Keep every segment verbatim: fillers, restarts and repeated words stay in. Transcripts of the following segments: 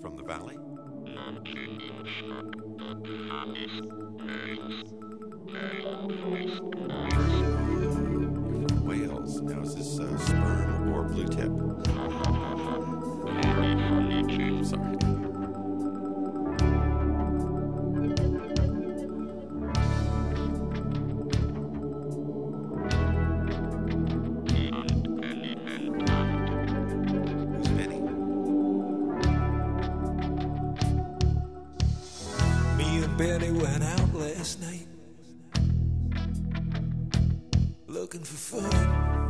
from the valley. Wales. Now is this uh, sperm or blue tip? Sorry. Who's Benny? Me and Benny went out last night looking for fun.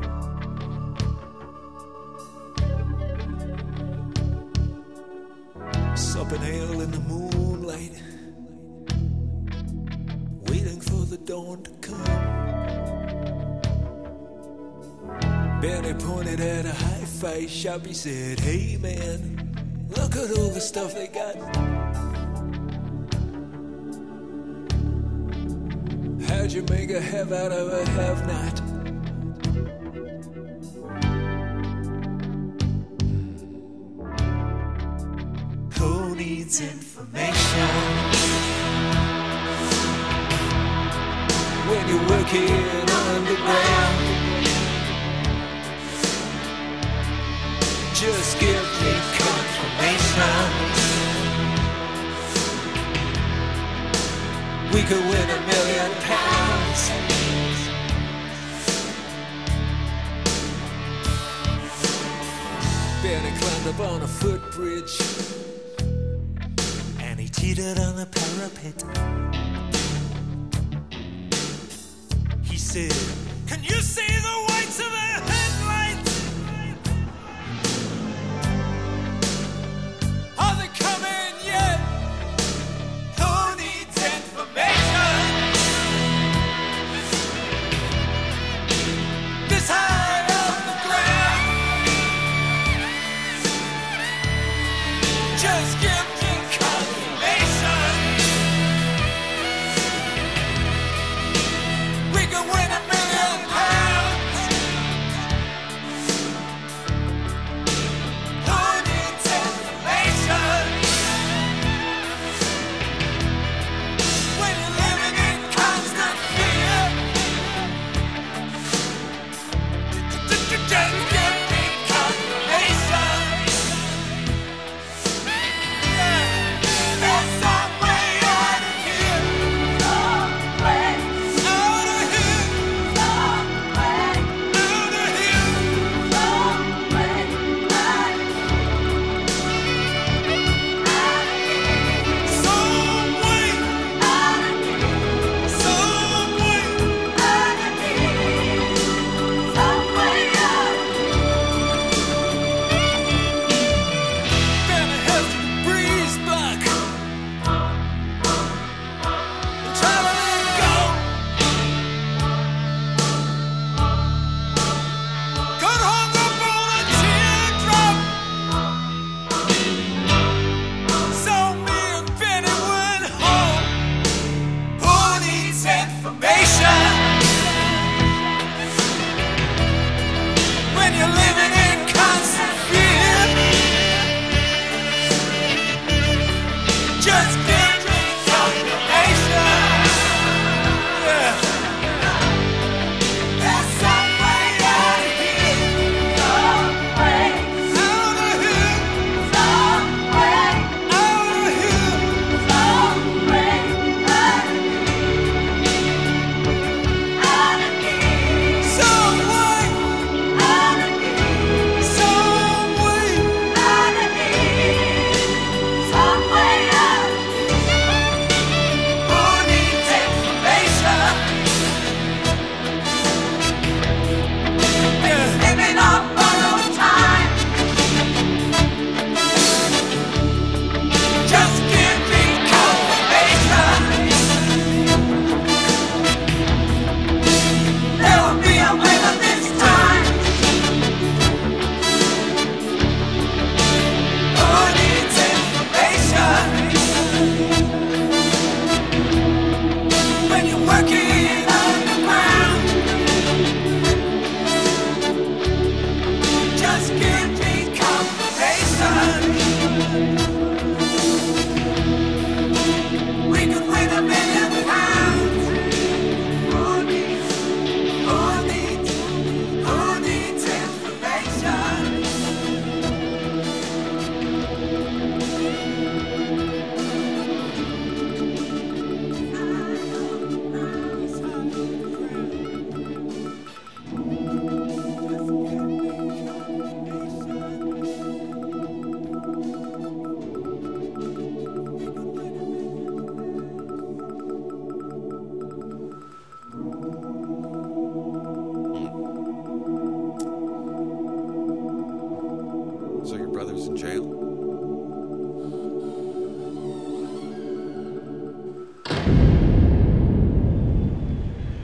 Supping ale in the moonlight, waiting for the dawn to come. Benny pointed at a hi-fi shop. He said, "Hey man, look at all the stuff they got. How'd you make a have out of a have-not?" Who needs information when you're working underground? Just give me confirmation. We could win a million pounds. Benny climbed up on a footbridge and he teetered on the parapet. He said, "Can you see the whites of their head?"